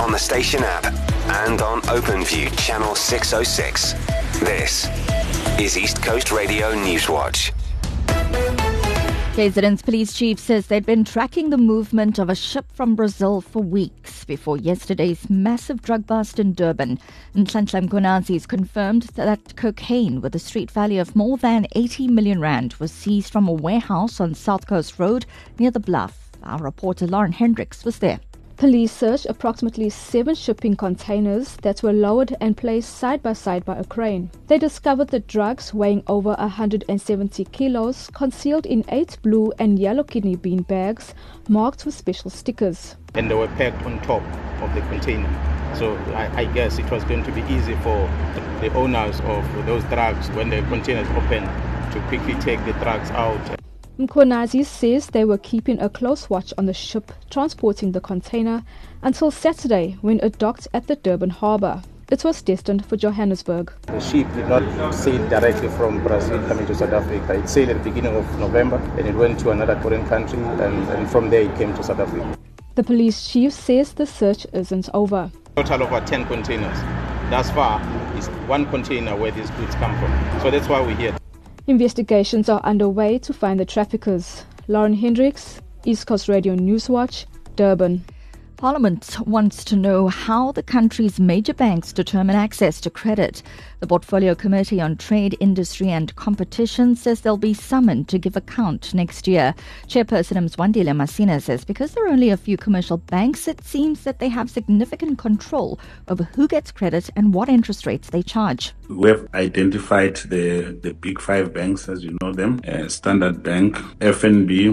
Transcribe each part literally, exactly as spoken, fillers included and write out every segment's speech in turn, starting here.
on the station app and on OpenView channel six oh six. This is East Coast Radio Newswatch. K Z N's police chief says they'd been tracking the movement of a ship from Brazil for weeks before yesterday's massive drug bust in Durban. Nhlanhla Mkhwanazi's confirmed that cocaine with a street value of more than eighty million rand was seized from a warehouse on South Coast Road near the Bluff. Our reporter Lauren Hendricks was there. Police searched approximately seven shipping containers that were lowered and placed side by side by a crane. They discovered the drugs weighing over one hundred seventy kilos, concealed in eight blue and yellow kidney bean bags marked with special stickers. And they were packed on top of the container. So I, I guess it was going to be easy for the owners of those drugs, when the containers open, to quickly take the drugs out. Mkhwanazi says they were keeping a close watch on the ship transporting the container until Saturday, when it docked at the Durban harbour. It was destined for Johannesburg. The ship did not sail directly from Brazil coming to South Africa. It sailed at the beginning of November and it went to another foreign country, and, and from there it came to South Africa. The police chief says the search isn't over. Total of about ten containers. Thus far, is one container where these goods come from. So that's why we're here. Investigations are underway to find the traffickers. Lauren Hendricks, East Coast Radio Newswatch, Durban. Parliament wants to know how the country's major banks determine access to credit. The Portfolio Committee on Trade, Industry and Competition says they'll be summoned to give account next year. Chairperson Mzwandile Masina says because there are only a few commercial banks, it seems that they have significant control over who gets credit and what interest rates they charge. We have identified the, the big five banks, as you know them, uh, Standard Bank, F N B, uh,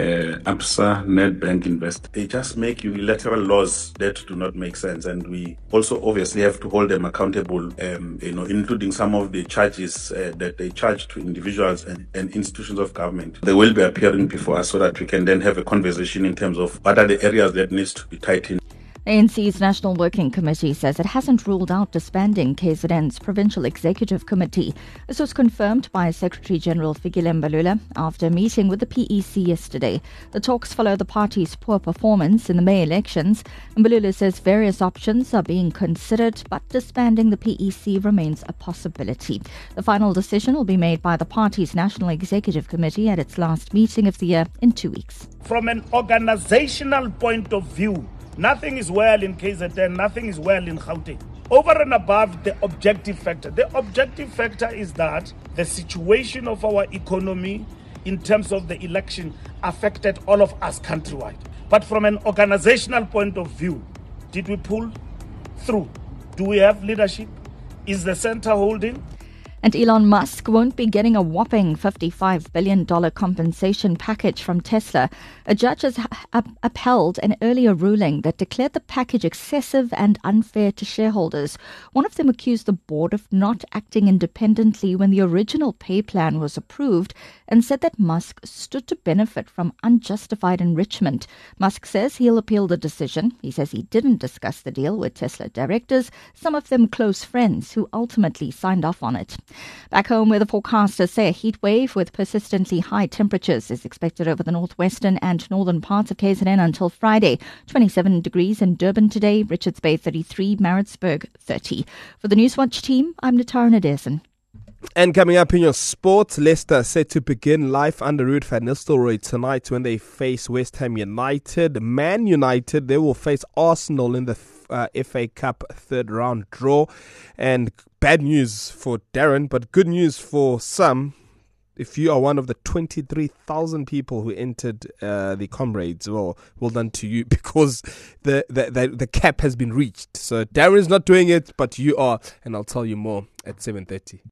Absa, Nedbank, Invest. They just make unilateral laws that do not make sense, and we also obviously have to hold them accountable, um, you know, including some of the charges uh, that they charge to individuals and, and institutions of government. They will be appearing before us so that we can then have a conversation in terms of what are the areas that needs to be tightened. A N C's National Working Committee says it hasn't ruled out disbanding K Z N's Provincial Executive Committee. This was confirmed by Secretary General Fikile Mbalula after a meeting with the P E C yesterday. The talks follow the party's poor performance in the May elections. Mbalula says various options are being considered, but disbanding the P E C remains a possibility. The final decision will be made by the party's National Executive Committee at its last meeting of the year in two weeks. From an organizational point of view, nothing is well in K Z N, nothing is well in Gauteng. Over and above the objective factor. The objective factor is that the situation of our economy in terms of the election affected all of us countrywide. But from an organizational point of view, did we pull through? Do we have leadership? Is the center holding? And Elon Musk won't be getting a whopping fifty-five billion dollars compensation package from Tesla. A judge has up- upheld an earlier ruling that declared the package excessive and unfair to shareholders. One of them accused the board of not acting independently when the original pay plan was approved and said that Musk stood to benefit from unjustified enrichment. Musk says he'll appeal the decision. He says he didn't discuss the deal with Tesla directors, some of them close friends who ultimately signed off on it. Back home, where the forecasters say a heat wave with persistently high temperatures is expected over the northwestern and northern parts of K Z N until Friday. twenty-seven degrees in Durban today, Richards Bay thirty-three, Maritzburg thirty. For the Newswatch team, I'm Natara Nadesan. And coming up in your sports, Leicester set to begin life under Ruud van Nistelrooy tonight when they face West Ham United. Man United, they will face Arsenal in the uh, F A Cup third round draw. And bad news for Darren, but good news for some. If you are one of the twenty-three thousand people who entered uh, the Comrades, well, well done to you, because the, the, the, the cap has been reached. So Darren's not doing it, but you are. And I'll tell you more at seven thirty.